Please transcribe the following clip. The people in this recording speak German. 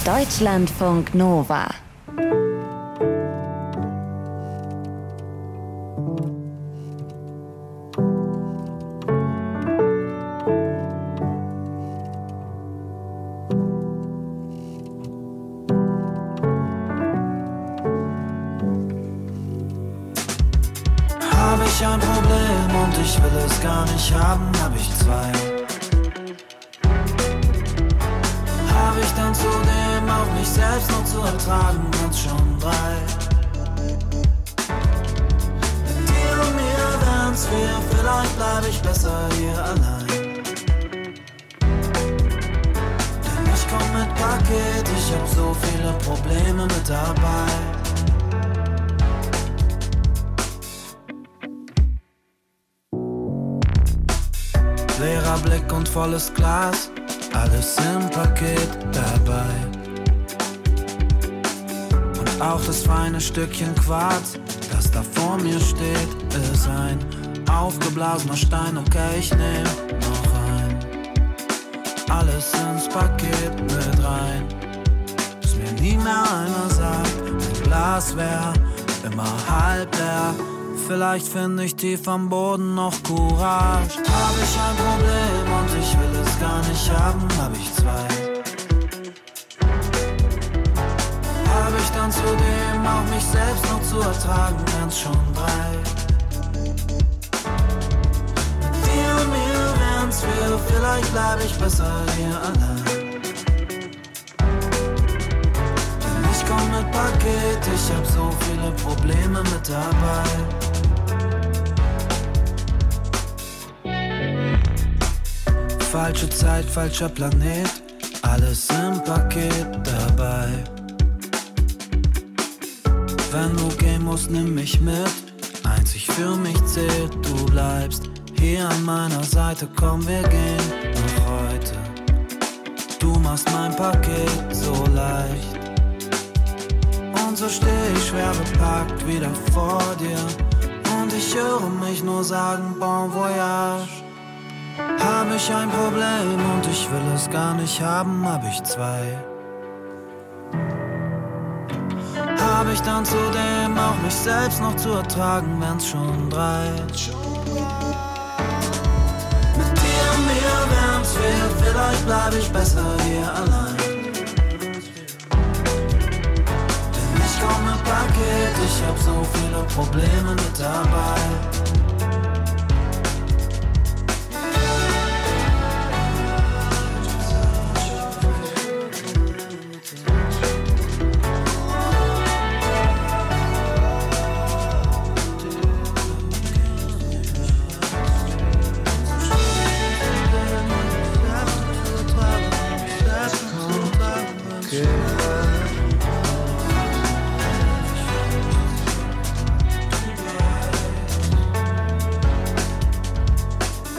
Deutschlandfunk Nova. Habe ich ein Problem und ich will es gar nicht haben, hab ich zwei. Habe ich dann zudem auch mich selbst noch zu ertragen, ganz schon drei. Mit dir und mir wären's wir, vielleicht bleib ich besser hier allein. Denn ich komm mit Paket, ich hab so viele Probleme mit dabei. Leerer Blick und volles Glas, alles im Paket dabei. Und auch das feine Stückchen Quarz, das da vor mir steht, ist ein aufgeblasener Stein. Okay, ich nehm noch ein. Alles ins Paket mit rein. Bis mir nie mehr einer sagt, mein Glas wär immer halb leer. Vielleicht finde ich tief am Boden noch Courage. Hab ich ein Problem und ich will es gar nicht haben, hab ich zwei. Hab ich dann zudem auch mich selbst noch zu ertragen, wären's schon drei. Mit dir und mir wären's wir, vielleicht bleib ich besser hier allein. Denn ich komm mit Paket, ich hab so viele Probleme mit dabei. Falsche Zeit, falscher Planet, alles im Paket dabei. Wenn du gehen musst, nimm mich mit, einzig für mich zählt, du bleibst hier an meiner Seite, komm, wir gehen noch heute. Du machst mein Paket so leicht und so steh ich schwer bepackt wieder vor dir und ich höre mich nur sagen, bon voyage. Hab ich ein Problem und ich will es gar nicht haben, hab ich zwei. Hab ich dann zudem auch mich selbst noch zu ertragen, wären's schon drei. Mit dir und mir wären's wir, vielleicht bleib ich besser hier allein. Denn ich komm mit Paket, ich hab so viele Probleme mit dabei.